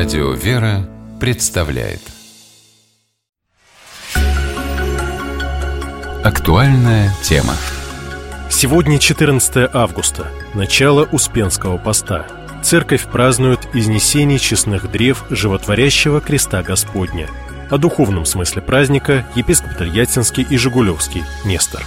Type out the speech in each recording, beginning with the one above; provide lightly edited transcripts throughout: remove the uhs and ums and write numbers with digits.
Радио «Вера» представляет актуальная тема. Сегодня 14 августа, начало Успенского поста. Церковь празднует изнесение честных древ животворящего креста Господня. О духовном смысле праздника епископ Тольяттинский и Жигулевский Нестор.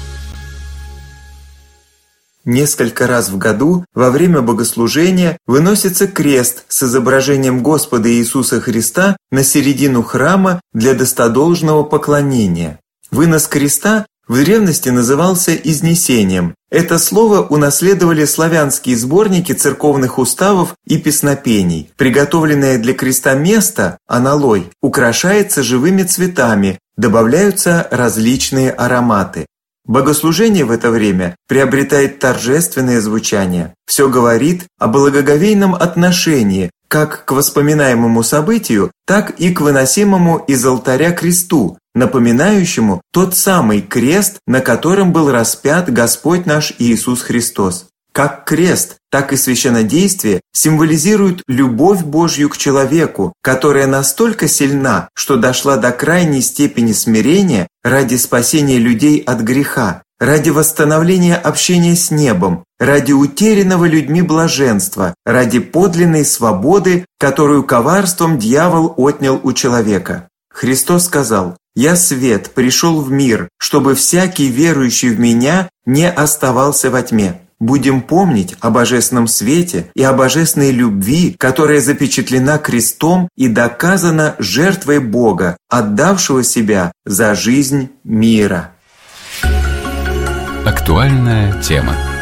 Несколько раз в году во время богослужения выносится крест с изображением Господа Иисуса Христа на середину храма для достодолжного поклонения. Вынос креста в древности назывался изнесением. Это слово унаследовали славянские сборники церковных уставов и песнопений. Приготовленное для креста место, аналой, украшается живыми цветами, добавляются различные ароматы. Богослужение в это время приобретает торжественное звучание. Все говорит о благоговейном отношении как к воспоминаемому событию, так и к выносимому из алтаря кресту, напоминающему тот самый крест, на котором был распят Господь наш Иисус Христос. Как крест, так и священнодействие символизируют любовь Божью к человеку, которая настолько сильна, что дошла до крайней степени смирения ради спасения людей от греха, ради восстановления общения с небом, ради утерянного людьми блаженства, ради подлинной свободы, которую коварством дьявол отнял у человека. Христос сказал: «Я свет пришел в мир, чтобы всякий верующий в Меня не оставался во тьме». Будем помнить о божественном свете и о божественной любви, которая запечатлена крестом и доказана жертвой Бога, отдавшего себя за жизнь мира. Актуальная тема.